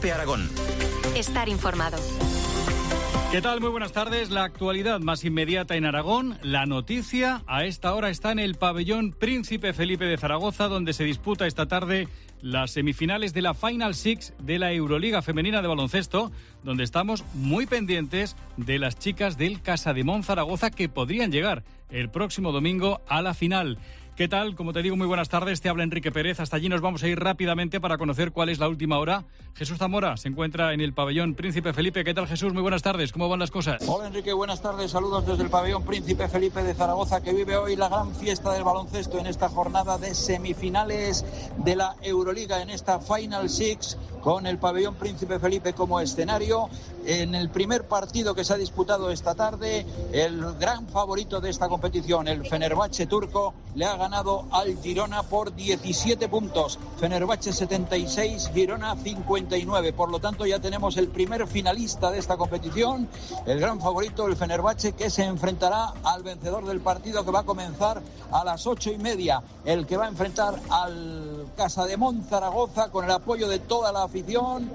Felipe Aragón. Estar informado. ¿Qué tal? Muy buenas tardes. La actualidad más inmediata en Aragón. La noticia a esta hora está en el pabellón Príncipe Felipe de Zaragoza, donde se disputa esta tarde las semifinales de la Final Six de la Euroliga Femenina de Baloncesto, donde estamos muy pendientes de las chicas del Casademont Zaragoza que podrían llegar el próximo domingo a la final. ¿Qué tal? Como te digo, muy buenas tardes. Te habla Enrique Pérez. Hasta allí nos vamos a ir rápidamente para conocer cuál es la última hora. Jesús Zamora se encuentra en el pabellón Príncipe Felipe. ¿Qué tal, Jesús? Muy buenas tardes. ¿Cómo van las cosas? Hola, Enrique. Buenas tardes. Saludos desde el pabellón Príncipe Felipe de Zaragoza, que vive hoy la gran fiesta del baloncesto en esta jornada de semifinales de la Euroliga, en esta Final Six, con el pabellón Príncipe Felipe como escenario. En el primer partido que se ha disputado esta tarde, el gran favorito de esta competición, el Fenerbahce turco, le ha ganado al Girona por 17 puntos. Fenerbahce 76, Girona 59. Por lo tanto, ya tenemos el primer finalista de esta competición, el gran favorito, el Fenerbahce, que se enfrentará al vencedor del partido, que va a comenzar a las 8:30. El que va a enfrentar al Casademont Zaragoza, con el apoyo de toda la afición,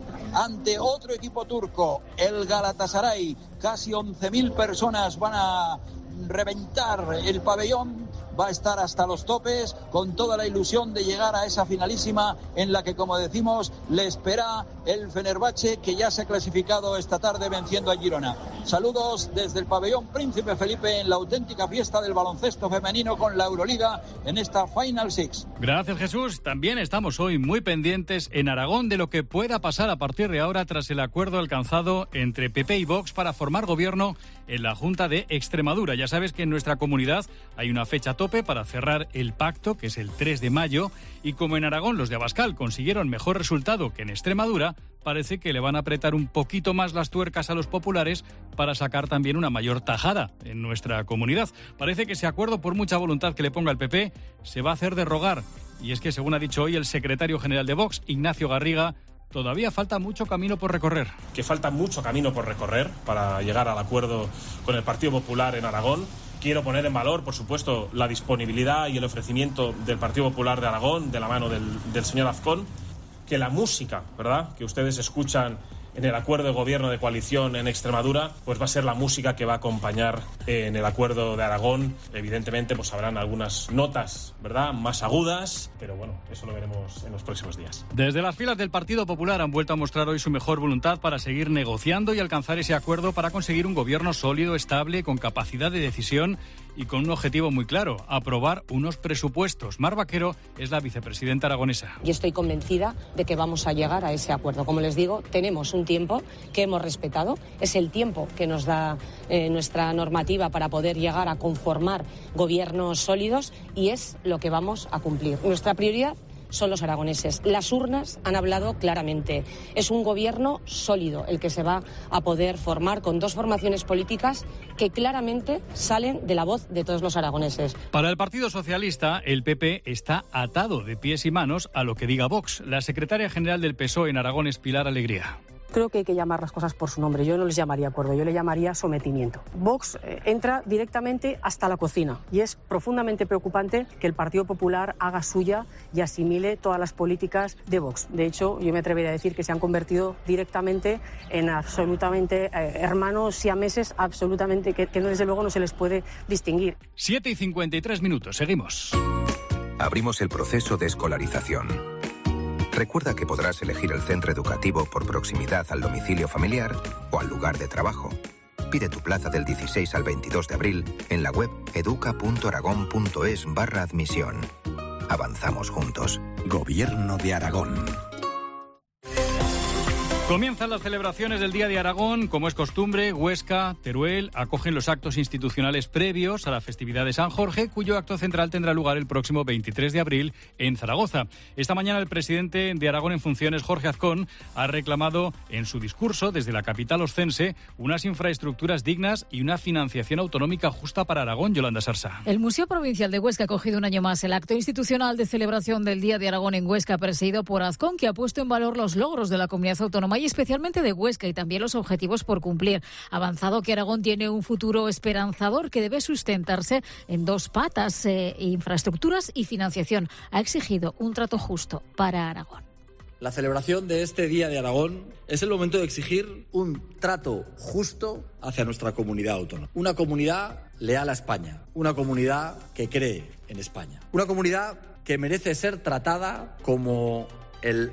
ante otro equipo turco, el Galatasaray. Casi 11.000 personas van a reventar el pabellón. Va a estar hasta los topes, con toda la ilusión de llegar a esa finalísima en la que, como decimos, le espera el Fenerbahce, que ya se ha clasificado esta tarde venciendo a Girona. Saludos desde el pabellón Príncipe Felipe en la auténtica fiesta del baloncesto femenino con la Euroliga en esta Final Six. Gracias, Jesús. También estamos hoy muy pendientes en Aragón de lo que pueda pasar a partir de ahora tras el acuerdo alcanzado entre PP y Vox para formar gobierno en la Junta de Extremadura. Ya sabes que en nuestra comunidad hay una fecha tope para cerrar el pacto, que es el 3 de mayo, y como en Aragón los de Abascal consiguieron mejor resultado que en Extremadura, parece que le van a apretar un poquito más las tuercas a los populares para sacar también una mayor tajada en nuestra comunidad. Parece que ese acuerdo, por mucha voluntad que le ponga el PP, se va a hacer de rogar. Y es que, según ha dicho hoy el secretario general de Vox, Ignacio Garriga, todavía falta mucho camino por recorrer. Que falta mucho camino por recorrer para llegar al acuerdo con el Partido Popular en Aragón. Quiero poner en valor, por supuesto, la disponibilidad y el ofrecimiento del Partido Popular de Aragón, de la mano del señor Azcón, que la música, ¿verdad?, que ustedes escuchan en el acuerdo de gobierno de coalición en Extremadura, pues va a ser la música que va a acompañar en el acuerdo de Aragón. Evidentemente, pues habrán algunas notas, ¿verdad?, más agudas, pero bueno, eso lo veremos en los próximos días. Desde las filas del Partido Popular han vuelto a mostrar hoy su mejor voluntad para seguir negociando y alcanzar ese acuerdo para conseguir un gobierno sólido, estable, con capacidad de decisión y con un objetivo muy claro: aprobar unos presupuestos. Mar Vaquero es la vicepresidenta aragonesa. Y estoy convencida de que vamos a llegar a ese acuerdo. Como les digo, tenemos un tiempo que hemos respetado, es el tiempo que nos da nuestra normativa para poder llegar a conformar gobiernos sólidos, y es lo que vamos a cumplir. Nuestra prioridad son los aragoneses. Las urnas han hablado claramente. Es un gobierno sólido el que se va a poder formar, con dos formaciones políticas que claramente salen de la voz de todos los aragoneses. Para el Partido Socialista, el PP está atado de pies y manos a lo que diga Vox. La secretaria general del PSOE en Aragón es Pilar Alegría. Creo que hay que llamar las cosas por su nombre. Yo no les llamaría acuerdo, yo le llamaría sometimiento. Vox entra directamente hasta la cocina, y es profundamente preocupante que el Partido Popular haga suya y asimile todas las políticas de Vox. De hecho, yo me atrevería a decir que se han convertido directamente en absolutamente hermanos siameses, absolutamente que desde luego no se les puede distinguir. 7:53, seguimos. Abrimos el proceso de escolarización. Recuerda que podrás elegir el centro educativo por proximidad al domicilio familiar o al lugar de trabajo. Pide tu plaza del 16 al 22 de abril en la web educa.aragón.es/admisión. Avanzamos juntos. Gobierno de Aragón. Comienzan las celebraciones del Día de Aragón. Como es costumbre, Huesca, Teruel acogen los actos institucionales previos a la festividad de San Jorge, cuyo acto central tendrá lugar el próximo 23 de abril en Zaragoza. Esta mañana el presidente de Aragón en funciones, Jorge Azcón, ha reclamado en su discurso desde la capital oscense unas infraestructuras dignas y una financiación autonómica justa para Aragón. Yolanda Sarsa. El Museo Provincial de Huesca ha acogido un año más el acto institucional de celebración del Día de Aragón en Huesca, presidido por Azcón, que ha puesto en valor los logros de la comunidad autónoma y especialmente de Huesca, y también los objetivos por cumplir. Ha avanzado que Aragón tiene un futuro esperanzador que debe sustentarse en dos patas, infraestructuras y financiación. Ha exigido un trato justo para Aragón. La celebración de este Día de Aragón es el momento de exigir un trato justo hacia nuestra comunidad autónoma. Una comunidad leal a España, una comunidad que cree en España, una comunidad que merece ser tratada con el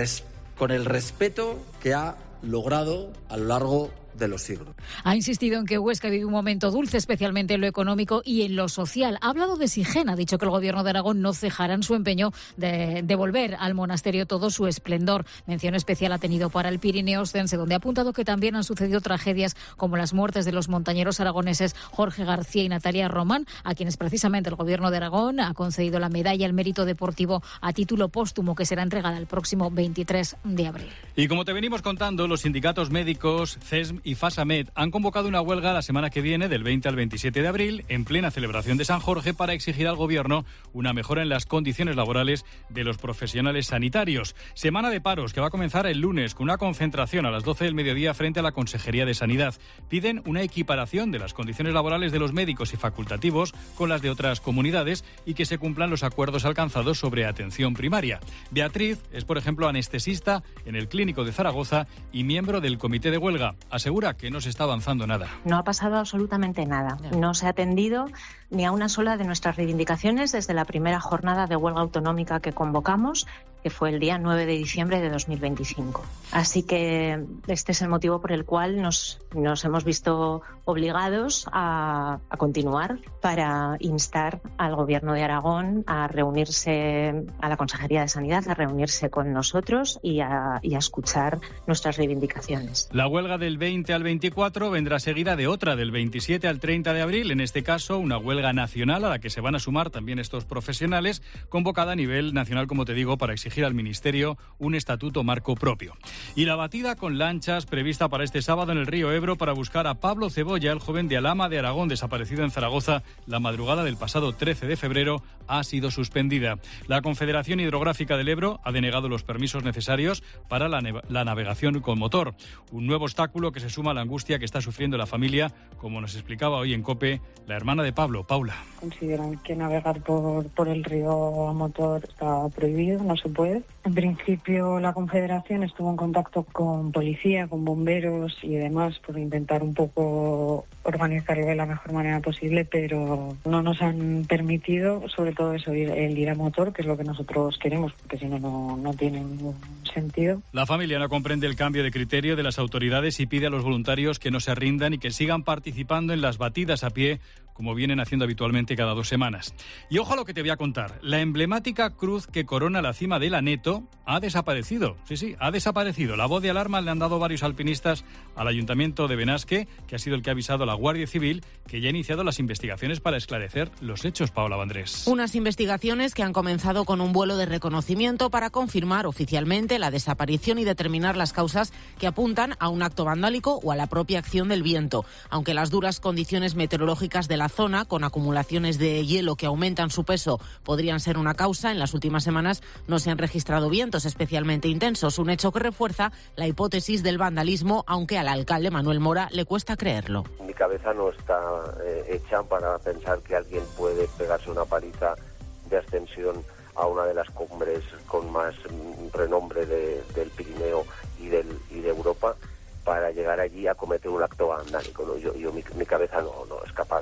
respeto que ha logrado a lo largo de los siglos. Ha insistido en que Huesca vive un momento dulce, especialmente en lo económico y en lo social. Ha hablado de Sigena, ha dicho que el Gobierno de Aragón no cejará en su empeño de devolver al monasterio todo su esplendor. Mención especial ha tenido para el Pirineo Ostense, donde ha apuntado que también han sucedido tragedias como las muertes de los montañeros aragoneses Jorge García y Natalia Román, a quienes precisamente el Gobierno de Aragón ha concedido la medalla al mérito deportivo a título póstumo, que será entregada el próximo 23 de abril. Y como te venimos contando, los sindicatos médicos, CESM y FASAMED han convocado una huelga la semana que viene, del 20 al 27 de abril, en plena celebración de San Jorge, para exigir al Gobierno una mejora en las condiciones laborales de los profesionales sanitarios. Semana de paros que va a comenzar el lunes con una concentración a las 12 del mediodía frente a la Consejería de Sanidad. Piden una equiparación de las condiciones laborales de los médicos y facultativos con las de otras comunidades y que se cumplan los acuerdos alcanzados sobre atención primaria. Beatriz es, por ejemplo, anestesista en el Clínico de Zaragoza y miembro del comité de huelga. Asegura que no se está avanzando nada. No ha pasado absolutamente nada. No se ha atendido ni a una sola de nuestras reivindicaciones desde la primera jornada de huelga autonómica que convocamos, que fue el día 9 de diciembre de 2025. Así que este es el motivo por el cual nos hemos visto obligados a continuar para instar al Gobierno de Aragón a reunirse, a la Consejería de Sanidad, a reunirse con nosotros y a escuchar nuestras reivindicaciones. La huelga del 20 al 24 vendrá seguida de otra del 27 al 30 de abril, en este caso una huelga nacional a la que se van a sumar también estos profesionales, convocada a nivel nacional, como te digo, para exigir al Ministerio un estatuto marco propio. Y la batida con lanchas prevista para este sábado en el río Ebro para buscar a Pablo Cebolla, el joven de Alhama de Aragón, desaparecido en Zaragoza la madrugada del pasado 13 de febrero, ha sido suspendida. La Confederación Hidrográfica del Ebro ha denegado los permisos necesarios para la navegación con motor. Un nuevo obstáculo que se suma a la angustia que está sufriendo la familia, como nos explicaba hoy en COPE la hermana de Pablo, Paula. Consideran que navegar por el río a motor está prohibido, no se puede. En principio la Confederación estuvo en contacto con policía, con bomberos y demás por intentar un poco organizarlo de la mejor manera posible, pero no nos han permitido, sobre todo eso, el ir a motor, que es lo que nosotros queremos, porque si no, no tiene ningún sentido. La familia no comprende el cambio de criterio de las autoridades y pide a los voluntarios que no se rindan y que sigan participando en las batidas a pie, como vienen haciendo habitualmente cada 2 semanas. Y ojo a lo que te voy a contar. La emblemática cruz que corona la cima del Aneto ha desaparecido. Sí, ha desaparecido. La voz de alarma le han dado varios alpinistas al Ayuntamiento de Benasque, que ha sido el que ha avisado a la Guardia Civil, que ya ha iniciado las investigaciones para esclarecer los hechos. Paola Vandrés. Unas investigaciones que han comenzado con un vuelo de reconocimiento para confirmar oficialmente la desaparición y determinar las causas que apuntan a un acto vandálico o a la propia acción del viento. Aunque las duras condiciones meteorológicas de la zona, con acumulaciones de hielo que aumentan su peso, podrían ser una causa, en las últimas semanas no se han registrado vientos especialmente intensos, un hecho que refuerza la hipótesis del vandalismo, aunque al alcalde Manuel Mora le cuesta creerlo. Mi cabeza no está hecha para pensar que alguien puede pegarse una paliza de ascensión a una de las cumbres con más renombre del Pirineo y de Europa, para llegar allí a cometer un acto vandálico, ¿no? Yo mi cabeza no es capaz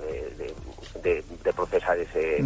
de procesar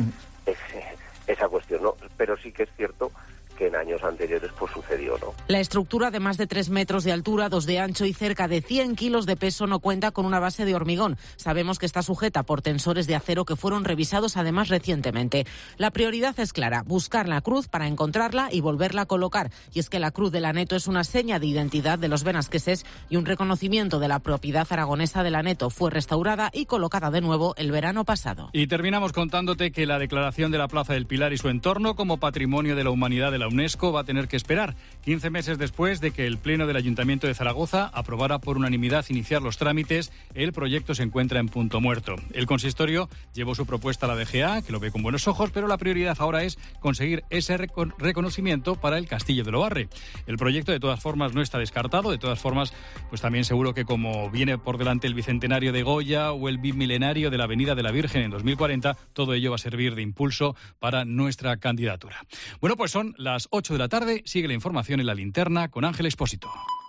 esa cuestión, ¿no? Pero sí que es cierto que en años anteriores pues sucedió, ¿no? La estructura de más de 3 metros de altura, 2 de ancho y cerca de 100 kilos de peso no cuenta con una base de hormigón. Sabemos que está sujeta por tensores de acero que fueron revisados además recientemente. La prioridad es clara, buscar la cruz para encontrarla y volverla a colocar. Y es que la cruz del Aneto es una seña de identidad de los benasqueses y un reconocimiento de la propiedad aragonesa del Aneto. Fue restaurada y colocada de nuevo el verano pasado. Y terminamos contándote que la declaración de la Plaza del Pilar y su entorno como Patrimonio de la Humanidad de la UNESCO va a tener que esperar 15 meses después de que el Pleno del Ayuntamiento de Zaragoza aprobara por unanimidad iniciar los trámites. El proyecto se encuentra en punto muerto. El consistorio llevó su propuesta a la DGA, que lo ve con buenos ojos, pero la prioridad ahora es conseguir ese reconocimiento para el Castillo de Lobarre. El proyecto de todas formas no está descartado, de todas formas pues también seguro que como viene por delante el bicentenario de Goya o el bimilenario de la Avenida de la Virgen en 2040, todo ello va a servir de impulso para nuestra candidatura. Bueno, pues son las las 8 de la tarde sigue la información en La Linterna con Ángel Expósito.